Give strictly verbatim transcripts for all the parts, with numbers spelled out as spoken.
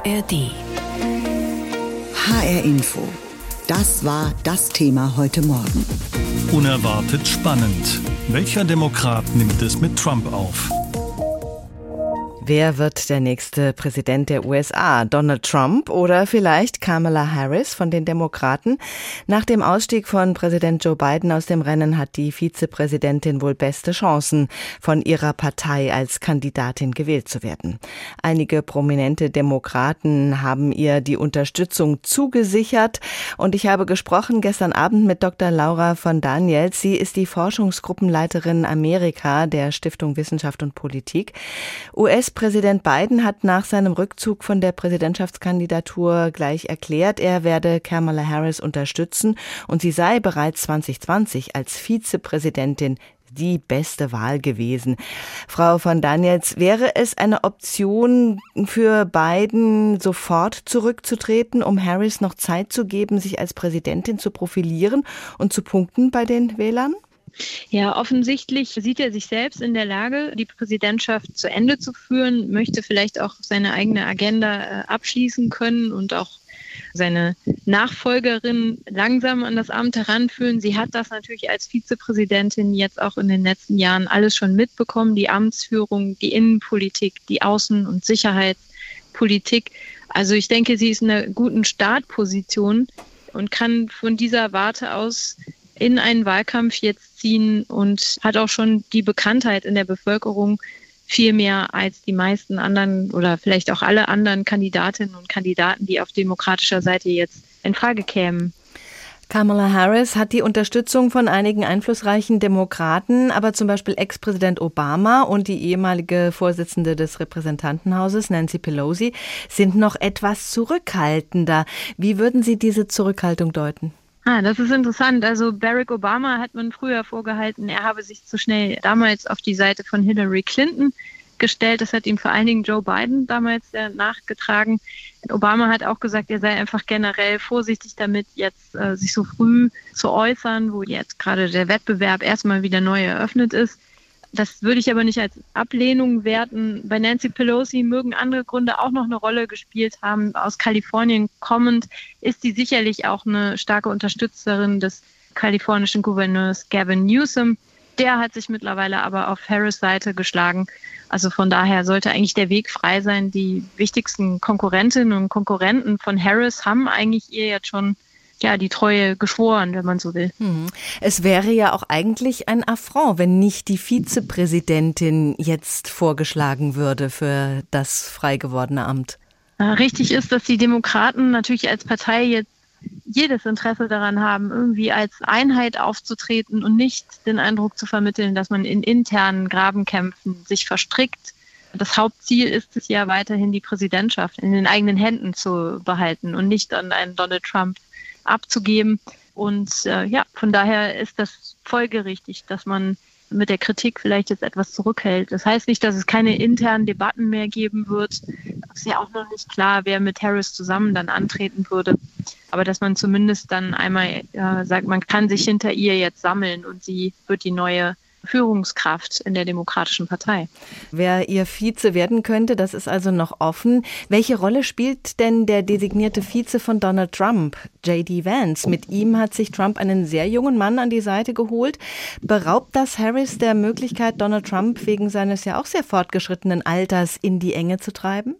R D. H R Info. Das war das Thema heute Morgen. Unerwartet spannend. Welcher Demokrat nimmt es mit Trump auf? Wer wird der nächste Präsident der U S A? Donald Trump oder vielleicht Kamala Harris von den Demokraten? Nach dem Ausstieg von Präsident Joe Biden aus dem Rennen hat die Vizepräsidentin wohl beste Chancen, von ihrer Partei als Kandidatin gewählt zu werden. Einige prominente Demokraten haben ihr die Unterstützung zugesichert und ich habe gesprochen gestern Abend mit Doktor Laura von Daniels. Sie ist die Forschungsgruppenleiterin Amerika der Stiftung Wissenschaft und Politik. U S Präsident Biden hat nach seinem Rückzug von der Präsidentschaftskandidatur gleich erklärt, er werde Kamala Harris unterstützen und sie sei bereits zwanzig zwanzig als Vizepräsidentin die beste Wahl gewesen. Frau von Daniels, wäre es eine Option für Biden, sofort zurückzutreten, um Harris noch Zeit zu geben, sich als Präsidentin zu profilieren und zu punkten bei den Wählern? Ja, offensichtlich sieht er sich selbst in der Lage, die Präsidentschaft zu Ende zu führen, möchte vielleicht auch seine eigene Agenda abschließen können und auch seine Nachfolgerin langsam an das Amt heranführen. Sie hat das natürlich als Vizepräsidentin jetzt auch in den letzten Jahren alles schon mitbekommen, die Amtsführung, die Innenpolitik, die Außen- und Sicherheitspolitik. Also ich denke, sie ist in einer guten Startposition und kann von dieser Warte aus in einen Wahlkampf jetzt ziehen und hat auch schon die Bekanntheit in der Bevölkerung viel mehr als die meisten anderen oder vielleicht auch alle anderen Kandidatinnen und Kandidaten, die auf demokratischer Seite jetzt in Frage kämen. Kamala Harris hat die Unterstützung von einigen einflussreichen Demokraten, aber zum Beispiel Ex-Präsident Obama und die ehemalige Vorsitzende des Repräsentantenhauses, Nancy Pelosi, sind noch etwas zurückhaltender. Wie würden Sie diese Zurückhaltung deuten? Ah, das ist interessant. Also Barack Obama hat man früher vorgehalten, er habe sich zu schnell damals auf die Seite von Hillary Clinton gestellt. Das hat ihm vor allen Dingen Joe Biden damals äh, nachgetragen. Obama hat auch gesagt, er sei einfach generell vorsichtig damit, jetzt äh, sich so früh zu äußern, wo jetzt gerade der Wettbewerb erstmal wieder neu eröffnet ist. Das würde ich aber nicht als Ablehnung werten. Bei Nancy Pelosi mögen andere Gründe auch noch eine Rolle gespielt haben. Aus Kalifornien kommend ist sie sicherlich auch eine starke Unterstützerin des kalifornischen Gouverneurs Gavin Newsom. Der hat sich mittlerweile aber auf Harris' Seite geschlagen. Also von daher sollte eigentlich der Weg frei sein. Die wichtigsten Konkurrentinnen und Konkurrenten von Harris haben eigentlich ihr jetzt schon ja, die Treue geschworen, wenn man so will. Es wäre ja auch eigentlich ein Affront, wenn nicht die Vizepräsidentin jetzt vorgeschlagen würde für das frei gewordene Amt. Richtig ist, dass die Demokraten natürlich als Partei jetzt jedes Interesse daran haben, irgendwie als Einheit aufzutreten und nicht den Eindruck zu vermitteln, dass man in internen Grabenkämpfen sich verstrickt. Das Hauptziel ist es ja weiterhin, die Präsidentschaft in den eigenen Händen zu behalten und nicht an einen Donald Trump abzugeben. Und äh, ja, von daher ist das folgerichtig, dass man mit der Kritik vielleicht jetzt etwas zurückhält. Das heißt nicht, dass es keine internen Debatten mehr geben wird. Es ist ja auch noch nicht klar, wer mit Harris zusammen dann antreten würde. Aber dass man zumindest dann einmal äh, sagt, man kann sich hinter ihr jetzt sammeln und sie wird die neue Führungskraft in der Demokratischen Partei. Wer ihr Vize werden könnte, das ist also noch offen. Welche Rolle spielt denn der designierte Vize von Donald Trump, J D Vance? Mit ihm hat sich Trump einen sehr jungen Mann an die Seite geholt. Beraubt das Harris der Möglichkeit, Donald Trump wegen seines ja auch sehr fortgeschrittenen Alters in die Enge zu treiben?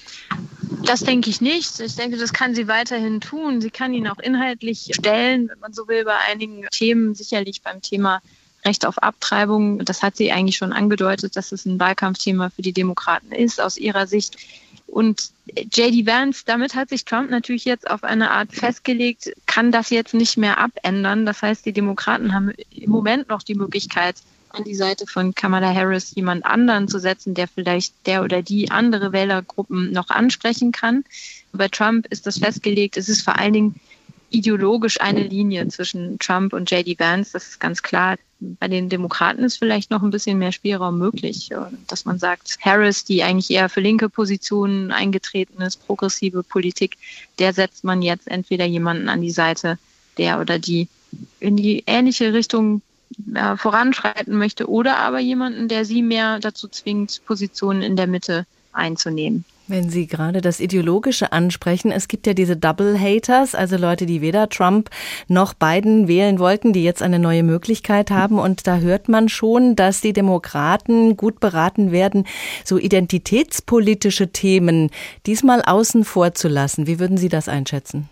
Das denke ich nicht. Ich denke, das kann sie weiterhin tun. Sie kann ihn auch inhaltlich stellen, wenn man so will, bei einigen Themen, sicherlich beim Thema Recht auf Abtreibung. Das hat sie eigentlich schon angedeutet, dass es ein Wahlkampfthema für die Demokraten ist, aus ihrer Sicht. Und J D Vance, damit hat sich Trump natürlich jetzt auf eine Art festgelegt, kann das jetzt nicht mehr abändern. Das heißt, die Demokraten haben im Moment noch die Möglichkeit, an die Seite von Kamala Harris jemand anderen zu setzen, der vielleicht der oder die andere Wählergruppen noch ansprechen kann. Bei Trump ist das festgelegt. Es ist vor allen Dingen ideologisch eine Linie zwischen Trump und J D Vance. Das ist ganz klar. Bei den Demokraten ist vielleicht noch ein bisschen mehr Spielraum möglich, dass man sagt, Harris, die eigentlich eher für linke Positionen eingetreten ist, progressive Politik, der setzt man jetzt entweder jemanden an die Seite, der oder die in die ähnliche Richtung äh, voranschreiten möchte, oder aber jemanden, der sie mehr dazu zwingt, Positionen in der Mitte einzunehmen. Wenn Sie gerade das Ideologische ansprechen, es gibt ja diese Double Haters, also Leute, die weder Trump noch Biden wählen wollten, die jetzt eine neue Möglichkeit haben. Und da hört man schon, dass die Demokraten gut beraten werden, so identitätspolitische Themen diesmal außen vor zu lassen. Wie würden Sie das einschätzen?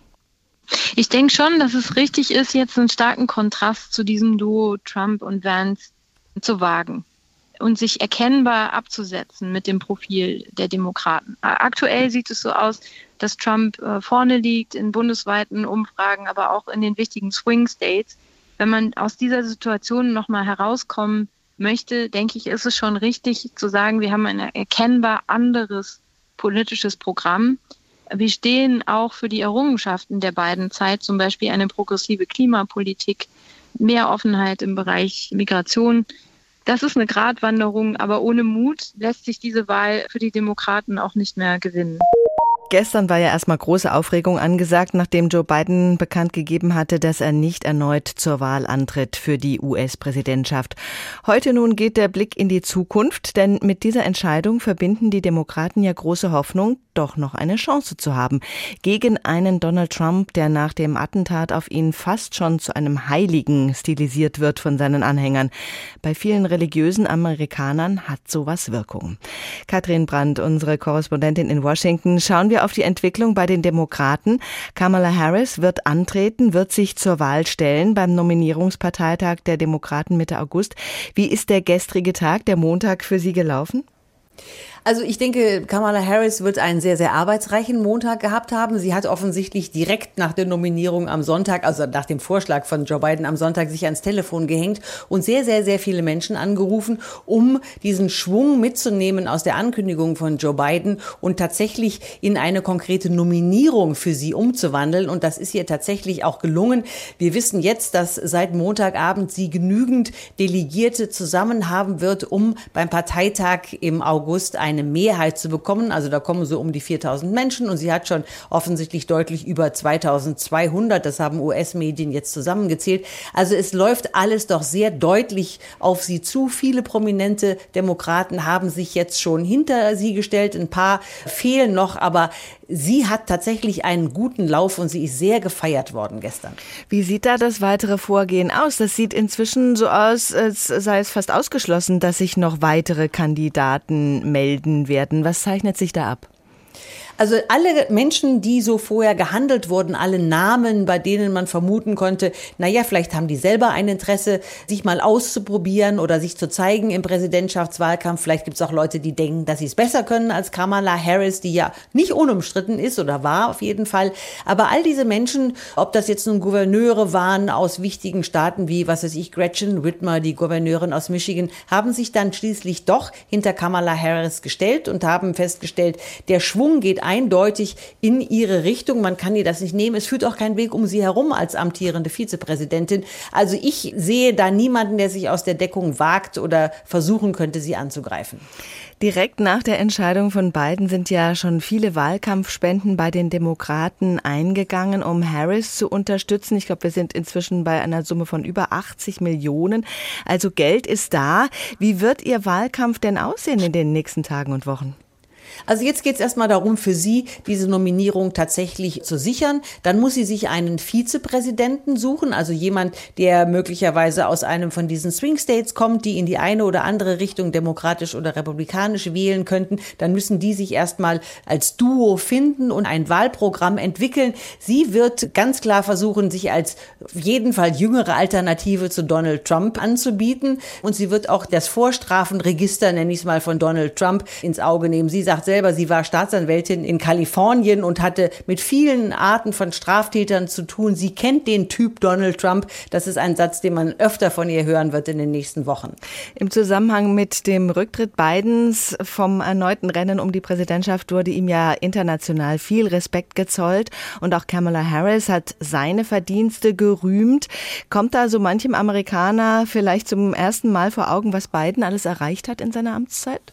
Ich denke schon, dass es richtig ist, jetzt einen starken Kontrast zu diesem Duo Trump und Vance zu wagen und sich erkennbar abzusetzen mit dem Profil der Demokraten. Aktuell sieht es so aus, dass Trump äh, vorne liegt in bundesweiten Umfragen, aber auch in den wichtigen Swing States. Wenn man aus dieser Situation nochmal herauskommen möchte, denke ich, ist es schon richtig zu sagen, wir haben ein erkennbar anderes politisches Programm. Wir stehen auch für die Errungenschaften der beiden Zeit, zum Beispiel eine progressive Klimapolitik, mehr Offenheit im Bereich Migration. Das ist eine Gratwanderung, aber ohne Mut lässt sich diese Wahl für die Demokraten auch nicht mehr gewinnen. Gestern war ja erstmal große Aufregung angesagt, nachdem Joe Biden bekannt gegeben hatte, dass er nicht erneut zur Wahl antritt für die U S-Präsidentschaft. Heute nun geht der Blick in die Zukunft, denn mit dieser Entscheidung verbinden die Demokraten ja große Hoffnung, doch noch eine Chance zu haben. Gegen einen Donald Trump, der nach dem Attentat auf ihn fast schon zu einem Heiligen stilisiert wird von seinen Anhängern. Bei vielen religiösen Amerikanern hat sowas Wirkung. Katrin Brandt, unsere Korrespondentin in Washington, schauen wir auf die Entwicklung bei den Demokraten. Kamala Harris wird antreten, wird sich zur Wahl stellen beim Nominierungsparteitag der Demokraten Mitte August. Wie ist der gestrige Tag, der Montag, für Sie gelaufen? Also ich denke, Kamala Harris wird einen sehr, sehr arbeitsreichen Montag gehabt haben. Sie hat offensichtlich direkt nach der Nominierung am Sonntag, also nach dem Vorschlag von Joe Biden am Sonntag, sich ans Telefon gehängt und sehr, sehr, sehr viele Menschen angerufen, um diesen Schwung mitzunehmen aus der Ankündigung von Joe Biden und tatsächlich in eine konkrete Nominierung für sie umzuwandeln. Und das ist ihr tatsächlich auch gelungen. Wir wissen jetzt, dass seit Montagabend sie genügend Delegierte zusammen haben wird, um beim Parteitag im August ein eine Mehrheit zu bekommen. Also da kommen so um die viertausend Menschen und sie hat schon offensichtlich deutlich über zweitausendzweihundert. Das haben U S-Medien jetzt zusammengezählt. Also es läuft alles doch sehr deutlich auf sie zu. Viele prominente Demokraten haben sich jetzt schon hinter sie gestellt. Ein paar fehlen noch, aber sie hat tatsächlich einen guten Lauf und sie ist sehr gefeiert worden gestern. Wie sieht da das weitere Vorgehen aus? Das sieht inzwischen so aus, als sei es fast ausgeschlossen, dass sich noch weitere Kandidaten melden werden. Was zeichnet sich da ab? Also alle Menschen, die so vorher gehandelt wurden, alle Namen, bei denen man vermuten konnte, naja, vielleicht haben die selber ein Interesse, sich mal auszuprobieren oder sich zu zeigen im Präsidentschaftswahlkampf. Vielleicht gibt es auch Leute, die denken, dass sie es besser können als Kamala Harris, die ja nicht unumstritten ist oder war auf jeden Fall. Aber all diese Menschen, ob das jetzt nun Gouverneure waren aus wichtigen Staaten wie, was weiß ich, Gretchen Whitmer, die Gouverneurin aus Michigan, haben sich dann schließlich doch hinter Kamala Harris gestellt und haben festgestellt, der Schwung geht eindeutig in ihre Richtung. Man kann ihr das nicht nehmen. Es führt auch kein Weg um sie herum als amtierende Vizepräsidentin. Also ich sehe da niemanden, der sich aus der Deckung wagt oder versuchen könnte, sie anzugreifen. Direkt nach der Entscheidung von Biden sind ja schon viele Wahlkampfspenden bei den Demokraten eingegangen, um Harris zu unterstützen. Ich glaube, wir sind inzwischen bei einer Summe von über achtzig Millionen. Also Geld ist da. Wie wird Ihr Wahlkampf denn aussehen in den nächsten Tagen und Wochen? Also jetzt geht es erstmal darum, für sie diese Nominierung tatsächlich zu sichern. Dann muss sie sich einen Vizepräsidenten suchen, also jemand, der möglicherweise aus einem von diesen Swing States kommt, die in die eine oder andere Richtung demokratisch oder republikanisch wählen könnten. Dann müssen die sich erstmal als Duo finden und ein Wahlprogramm entwickeln. Sie wird ganz klar versuchen, sich als auf jeden Fall jüngere Alternative zu Donald Trump anzubieten. Und sie wird auch das Vorstrafenregister, nenne ich es mal, von Donald Trump ins Auge nehmen. Sie sagt selber, sie war Staatsanwältin in Kalifornien und hatte mit vielen Arten von Straftätern zu tun. Sie kennt den Typ Donald Trump. Das ist ein Satz, den man öfter von ihr hören wird in den nächsten Wochen. Im Zusammenhang mit dem Rücktritt Bidens vom erneuten Rennen um die Präsidentschaft wurde ihm ja international viel Respekt gezollt. Und auch Kamala Harris hat seine Verdienste gerühmt. Kommt da so manchem Amerikaner vielleicht zum ersten Mal vor Augen, was Biden alles erreicht hat in seiner Amtszeit?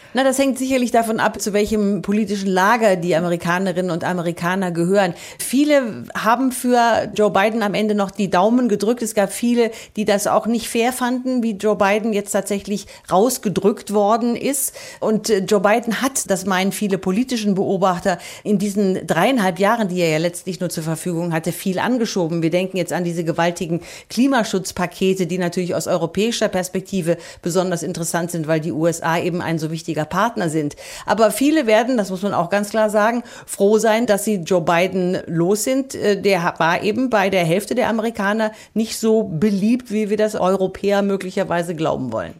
Na, das hängt sicherlich davon ab, zu welchem politischen Lager die Amerikanerinnen und Amerikaner gehören. Viele haben für Joe Biden am Ende noch die Daumen gedrückt. Es gab viele, die das auch nicht fair fanden, wie Joe Biden jetzt tatsächlich rausgedrückt worden ist. Und Joe Biden hat, das meinen viele politischen Beobachter, in diesen dreieinhalb Jahren, die er ja letztlich nur zur Verfügung hatte, viel angeschoben. Wir denken jetzt an diese gewaltigen Klimaschutzpakete, die natürlich aus europäischer Perspektive besonders interessant sind, weil die U S A eben ein so wichtiger Partner sind. Aber viele werden, das muss man auch ganz klar sagen, froh sein, dass sie Joe Biden los sind. Der war eben bei der Hälfte der Amerikaner nicht so beliebt, wie wir das Europäer möglicherweise glauben wollen.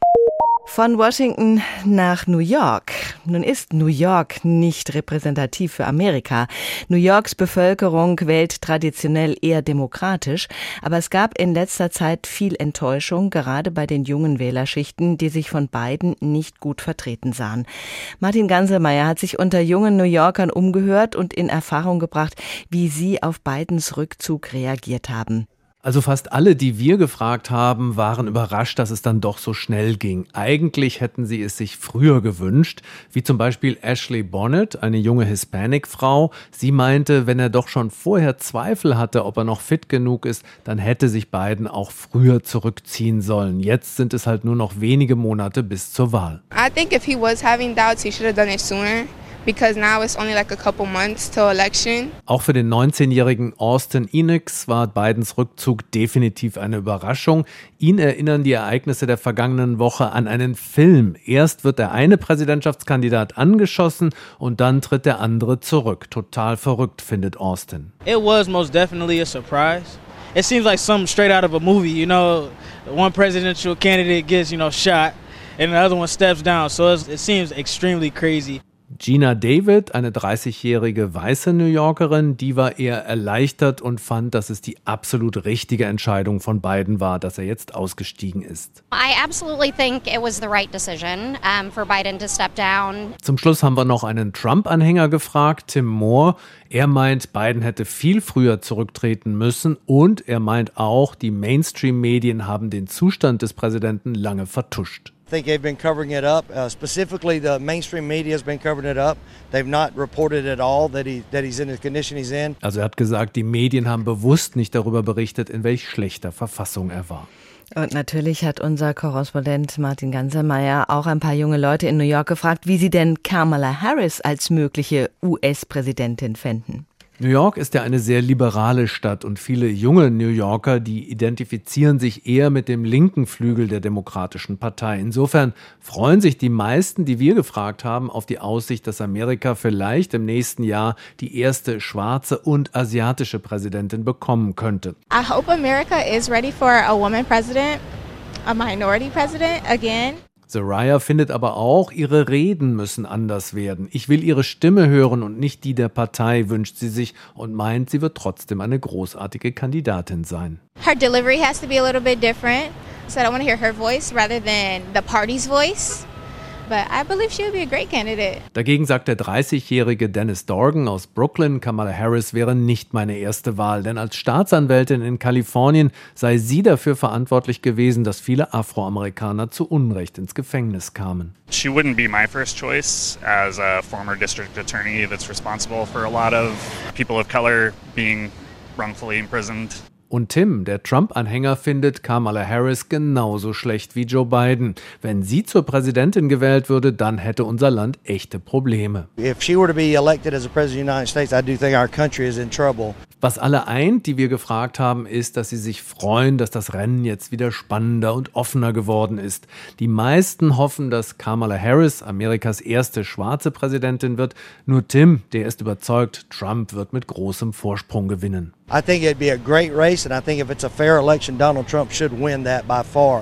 Von Washington nach New York. Nun ist New York nicht repräsentativ für Amerika. New Yorks Bevölkerung wählt traditionell eher demokratisch, aber es gab in letzter Zeit viel Enttäuschung, gerade bei den jungen Wählerschichten, die sich von Biden nicht gut vertreten sahen. Martin Ganselmeier hat sich unter jungen New Yorkern umgehört und in Erfahrung gebracht, wie sie auf Bidens Rückzug reagiert haben. Also fast alle, die wir gefragt haben, waren überrascht, dass es dann doch so schnell ging. Eigentlich hätten sie es sich früher gewünscht, wie zum Beispiel Ashley Bonnet, eine junge Hispanic-Frau. Sie meinte, wenn er doch schon vorher Zweifel hatte, ob er noch fit genug ist, dann hätte sich Biden auch früher zurückziehen sollen. Jetzt sind es halt nur noch wenige Monate bis zur Wahl. I think if he was having doubts, he should have done it sooner. Because now it's only like a couple months till election. Auch für den neunzehnjährigen Austin Enex war Bidens Rückzug definitiv eine Überraschung. Ihn erinnern die Ereignisse der vergangenen Woche an einen Film. Erst wird der eine Präsidentschaftskandidat angeschossen und dann tritt der andere zurück. Total verrückt, findet Austin. It was most definitely a surprise. It seems like something straight out of a movie, you know, one presidential candidate gets, you know, shot and the other one steps down. So it seems extremely crazy. Gina David, eine dreißigjährige weiße New Yorkerin, die war eher erleichtert und fand, dass es die absolut richtige Entscheidung von Biden war, dass er jetzt ausgestiegen ist. I absolutely think it was the right decision um, for Biden to step down. Zum Schluss haben wir noch einen Trump-Anhänger gefragt, Tim Moore. Er meint, Biden hätte viel früher zurücktreten müssen und er meint auch, die Mainstream-Medien haben den Zustand des Präsidenten lange vertuscht. I think they've been covering it up. Uh, specifically, the mainstream media has been covering it up. They've not reported at all that he that he's in the condition he's in. Also er hat gesagt, die Medien haben bewusst nicht darüber berichtet, in welch schlechter Verfassung er war. Und natürlich hat unser Korrespondent Martin Ganselmeier auch ein paar junge Leute in New York gefragt, wie sie denn Kamala Harris als mögliche U S-Präsidentin fänden. New York ist ja eine sehr liberale Stadt und viele junge New Yorker, die identifizieren sich eher mit dem linken Flügel der Demokratischen Partei. Insofern freuen sich die meisten, die wir gefragt haben, auf die Aussicht, dass Amerika vielleicht im nächsten Jahr die erste schwarze und asiatische Präsidentin bekommen könnte. I hope America is ready for a woman president, a minority president again. Soraya findet aber auch, ihre Reden müssen anders werden. Ich will ihre Stimme hören und nicht die der Partei, wünscht sie sich und meint, sie wird trotzdem eine großartige Kandidatin sein. Her delivery has to be a little bit different, so I don't want to hear her voice rather than the party's voice. But I believe she would be a great candidate. Dagegen sagt der dreißigjährige Dennis Dorgan aus Brooklyn, Kamala Harris wäre nicht meine erste Wahl, denn als Staatsanwältin in Kalifornien sei sie dafür verantwortlich gewesen, dass viele Afroamerikaner zu Unrecht ins Gefängnis kamen. She wouldn't be my first choice as a former district attorney that's responsible for a lot of people of color being wrongfully imprisoned. Und Tim, der Trump-Anhänger, findet Kamala Harris genauso schlecht wie Joe Biden. Wenn sie zur Präsidentin gewählt würde, dann hätte unser Land echte Probleme. If she were to be elected as a president of the United States, I do think our country is in trouble. Was alle eint, die wir gefragt haben, ist, dass sie sich freuen, dass das Rennen jetzt wieder spannender und offener geworden ist. Die meisten hoffen, dass Kamala Harris Amerikas erste schwarze Präsidentin wird. Nur Tim, der ist überzeugt, Trump wird mit großem Vorsprung gewinnen. I think it'd be a great race and I think if it's a fair election, Donald Trump should win that by far.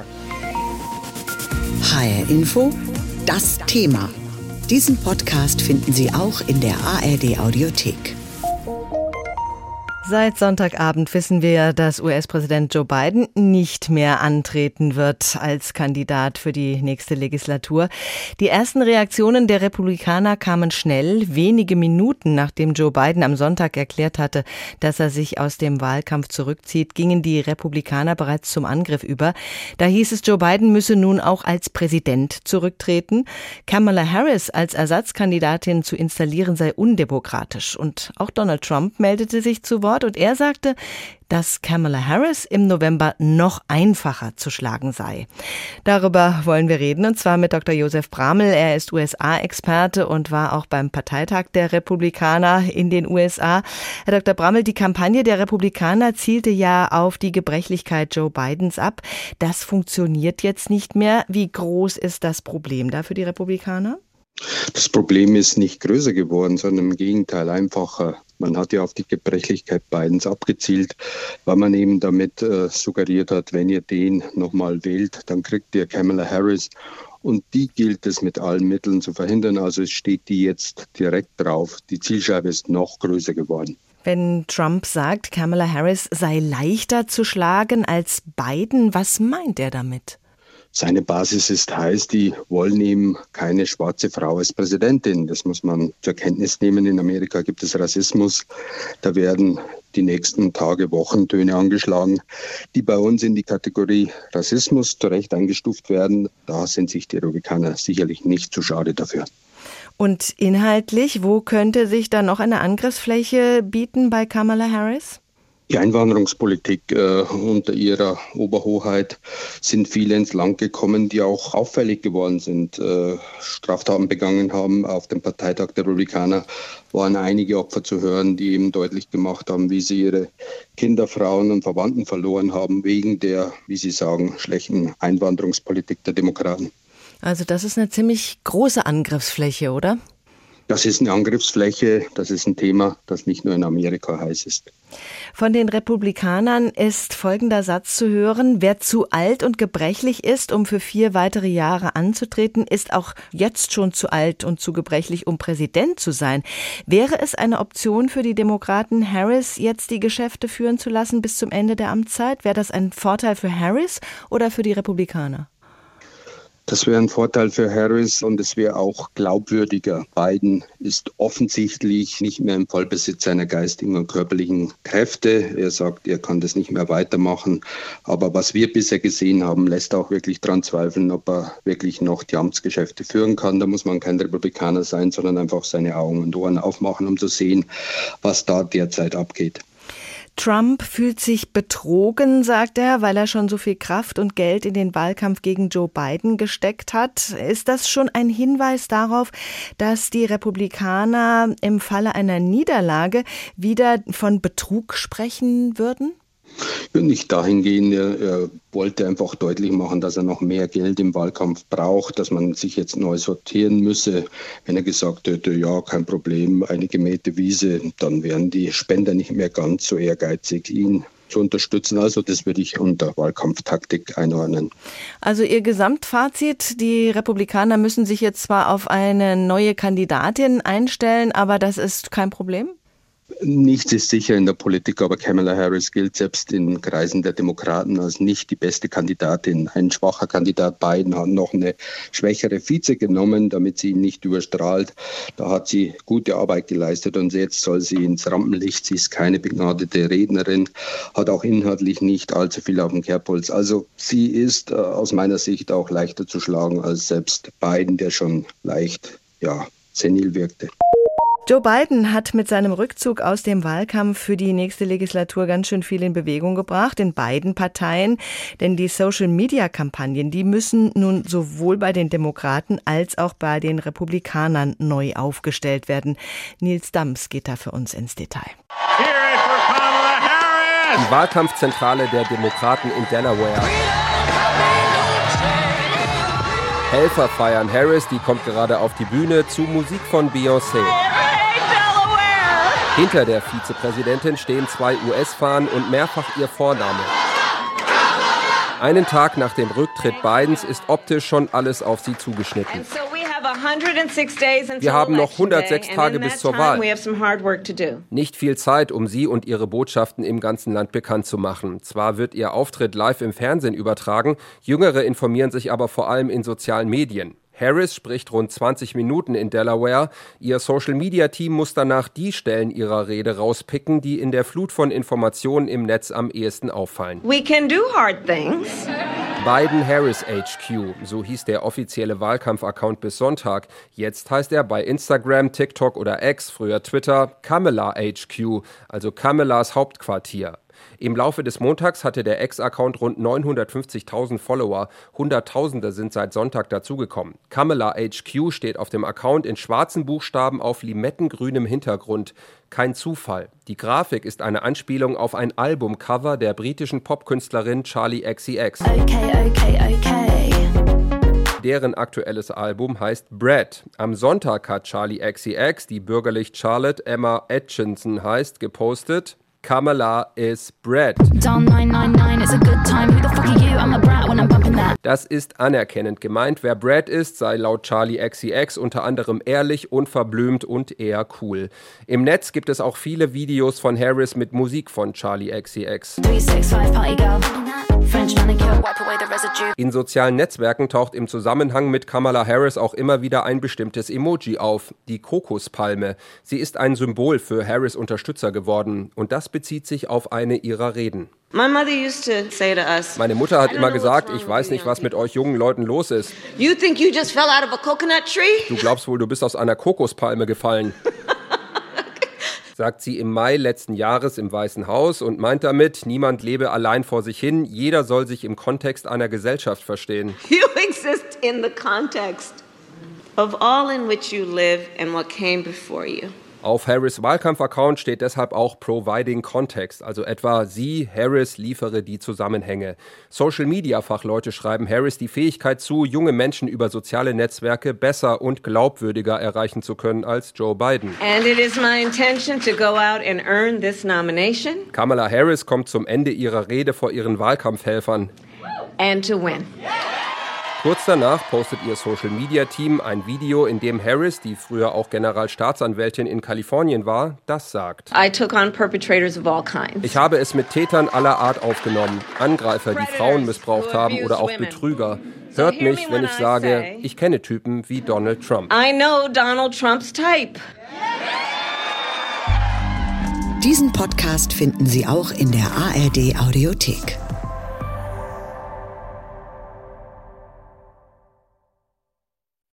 H R Info, das Thema. Diesen Podcast finden Sie auch in der A R D Audiothek. Seit Sonntagabend wissen wir, dass U S-Präsident Joe Biden nicht mehr antreten wird als Kandidat für die nächste Legislatur. Die ersten Reaktionen der Republikaner kamen schnell. Wenige Minuten nachdem Joe Biden am Sonntag erklärt hatte, dass er sich aus dem Wahlkampf zurückzieht, gingen die Republikaner bereits zum Angriff über. Da hieß es, Joe Biden müsse nun auch als Präsident zurücktreten. Kamala Harris als Ersatzkandidatin zu installieren sei undemokratisch. Und auch Donald Trump meldete sich zu Wort. Und er sagte, dass Kamala Harris im November noch einfacher zu schlagen sei. Darüber wollen wir reden, und zwar mit Doktor Josef Bramel. Er ist U S A-Experte und war auch beim Parteitag der Republikaner in den U S A. Herr Doktor Bramel, die Kampagne der Republikaner zielte ja auf die Gebrechlichkeit Joe Bidens ab. Das funktioniert jetzt nicht mehr. Wie groß ist das Problem da für die Republikaner? Das Problem ist nicht größer geworden, sondern im Gegenteil einfacher. Man hat ja auf die Gebrechlichkeit Bidens abgezielt, weil man eben damit äh, suggeriert hat, wenn ihr den nochmal wählt, dann kriegt ihr Kamala Harris. Und die gilt es mit allen Mitteln zu verhindern. Also es steht die jetzt direkt drauf. Die Zielscheibe ist noch größer geworden. Wenn Trump sagt, Kamala Harris sei leichter zu schlagen als Biden, was meint er damit? Seine Basis ist heiß, die wollen ihm keine schwarze Frau als Präsidentin. Das muss man zur Kenntnis nehmen. In Amerika gibt es Rassismus. Da werden die nächsten Tage, Wochen Töne angeschlagen, die bei uns in die Kategorie Rassismus zu Recht eingestuft werden. Da sind sich die Republikaner sicherlich nicht zu schade dafür. Und inhaltlich, wo könnte sich da noch eine Angriffsfläche bieten bei Kamala Harris? Die Einwanderungspolitik äh, unter ihrer Oberhoheit sind viele ins Land gekommen, die auch auffällig geworden sind, äh, Straftaten begangen haben. Auf dem Parteitag der Republikaner waren einige Opfer zu hören, die eben deutlich gemacht haben, wie sie ihre Kinder, Frauen und Verwandten verloren haben, wegen der, wie sie sagen, schlechten Einwanderungspolitik der Demokraten. Also das ist eine ziemlich große Angriffsfläche, oder? Das ist eine Angriffsfläche, das ist ein Thema, das nicht nur in Amerika heiß ist. Von den Republikanern ist folgender Satz zu hören: Wer zu alt und gebrechlich ist, um für vier weitere Jahre anzutreten, ist auch jetzt schon zu alt und zu gebrechlich, um Präsident zu sein. Wäre es eine Option für die Demokraten, Harris jetzt die Geschäfte führen zu lassen bis zum Ende der Amtszeit? Wäre das ein Vorteil für Harris oder für die Republikaner? Das wäre ein Vorteil für Harris und es wäre auch glaubwürdiger. Biden ist offensichtlich nicht mehr im Vollbesitz seiner geistigen und körperlichen Kräfte. Er sagt, er kann das nicht mehr weitermachen. Aber was wir bisher gesehen haben, lässt auch wirklich daran zweifeln, ob er wirklich noch die Amtsgeschäfte führen kann. Da muss man kein Republikaner sein, sondern einfach seine Augen und Ohren aufmachen, um zu sehen, was da derzeit abgeht. Trump fühlt sich betrogen, sagt er, weil er schon so viel Kraft und Geld in den Wahlkampf gegen Joe Biden gesteckt hat. Ist das schon ein Hinweis darauf, dass die Republikaner im Falle einer Niederlage wieder von Betrug sprechen würden? Nicht dahingehend, er, er wollte einfach deutlich machen, dass er noch mehr Geld im Wahlkampf braucht, dass man sich jetzt neu sortieren müsse. Wenn er gesagt hätte, ja, kein Problem, eine gemähte Wiese, dann wären die Spender nicht mehr ganz so ehrgeizig, ihn zu unterstützen. Also das würde ich unter Wahlkampftaktik einordnen. Also Ihr Gesamtfazit: Die Republikaner müssen sich jetzt zwar auf eine neue Kandidatin einstellen, aber das ist kein Problem? Nichts ist sicher in der Politik, aber Kamala Harris gilt selbst in Kreisen der Demokraten als nicht die beste Kandidatin. Ein schwacher Kandidat Biden hat noch eine schwächere Vize genommen, damit sie ihn nicht überstrahlt. Da hat sie gute Arbeit geleistet und jetzt soll sie ins Rampenlicht. Sie ist keine begnadete Rednerin, hat auch inhaltlich nicht allzu viel auf dem Kerbholz. Also sie ist äh, aus meiner Sicht auch leichter zu schlagen als selbst Biden, der schon leicht, ja, senil wirkte. Joe Biden hat mit seinem Rückzug aus dem Wahlkampf für die nächste Legislatur ganz schön viel in Bewegung gebracht, in beiden Parteien. Denn die Social-Media-Kampagnen, die müssen nun sowohl bei den Demokraten als auch bei den Republikanern neu aufgestellt werden. Nils Dams geht da für uns ins Detail. Die Wahlkampfzentrale der Demokraten in Delaware. Helfer feiern Harris, die kommt gerade auf die Bühne zu Musik von Beyoncé. Hinter der Vizepräsidentin stehen zwei U S-Fahnen und mehrfach ihr Vorname. Einen Tag nach dem Rücktritt Bidens ist optisch schon alles auf sie zugeschnitten. Wir haben noch hundertsechs Tage bis zur Wahl. Nicht viel Zeit, um Sie und Ihre Botschaften im ganzen Land bekannt zu machen. Zwar wird Ihr Auftritt live im Fernsehen übertragen, Jüngere informieren sich aber vor allem in sozialen Medien. Harris spricht rund zwanzig Minuten in Delaware. Ihr Social-Media-Team muss danach die Stellen ihrer Rede rauspicken, die in der Flut von Informationen im Netz am ehesten auffallen. We can do hard things. Biden-Harris H Q, so hieß der offizielle Wahlkampf-Account bis Sonntag. Jetzt heißt er bei Instagram, TikTok oder X, früher Twitter, Kamala H Q, also Kamalas Hauptquartier. Im Laufe des Montags hatte der Ex-Account rund neunhundertfünfzigtausend Follower. Hunderttausende sind seit Sonntag dazugekommen. Kamala H Q steht auf dem Account in schwarzen Buchstaben auf limettengrünem Hintergrund. Kein Zufall. Die Grafik ist eine Anspielung auf ein Albumcover der britischen Popkünstlerin Charli X C X. Okay, okay, okay. Deren aktuelles Album heißt Bread. Am Sonntag hat Charli X C X, die bürgerlich Charlotte Emma Atchison heißt, gepostet: Kamala is bread. Das ist anerkennend gemeint. Wer Brad ist, sei laut Charli X C X unter anderem ehrlich, unverblümt und eher cool. Im Netz gibt es auch viele Videos von Harris mit Musik von Charli X C X. In sozialen Netzwerken taucht im Zusammenhang mit Kamala Harris auch immer wieder ein bestimmtes Emoji auf, die Kokospalme. Sie ist ein Symbol für Harris' Unterstützer geworden und das bezieht sich auf eine ihrer Reden. Meine Mutter hat immer gesagt, ich weiß nicht, was mit euch jungen Leuten los ist. Du glaubst wohl, du bist aus einer Kokospalme gefallen. Sagt sie im Mai letzten Jahres im Weißen Haus und meint damit, niemand lebe allein vor sich hin, jeder soll sich im Kontext einer Gesellschaft verstehen. You exist in the context of all in which you live and what came before you. Auf Harris' Wahlkampf-Account steht deshalb auch Providing Context, also etwa sie, Harris, liefere die Zusammenhänge. Social-Media-Fachleute schreiben Harris die Fähigkeit zu, junge Menschen über soziale Netzwerke besser und glaubwürdiger erreichen zu können als Joe Biden. And it is my intention to go out and earn this nomination. Kamala Harris kommt zum Ende ihrer Rede vor ihren Wahlkampfhelfern. And to win. Kurz danach postet ihr Social-Media-Team ein Video, in dem Harris, die früher auch Generalstaatsanwältin in Kalifornien war, das sagt. I took on perpetrators of all kinds. Ich habe es mit Tätern aller Art aufgenommen. Angreifer, die Frauen missbraucht haben oder auch Betrüger. Hört mich, wenn ich sage, ich kenne Typen wie Donald Trump. I know Donald Trump's type. Diesen Podcast finden Sie auch in der A R D Audiothek.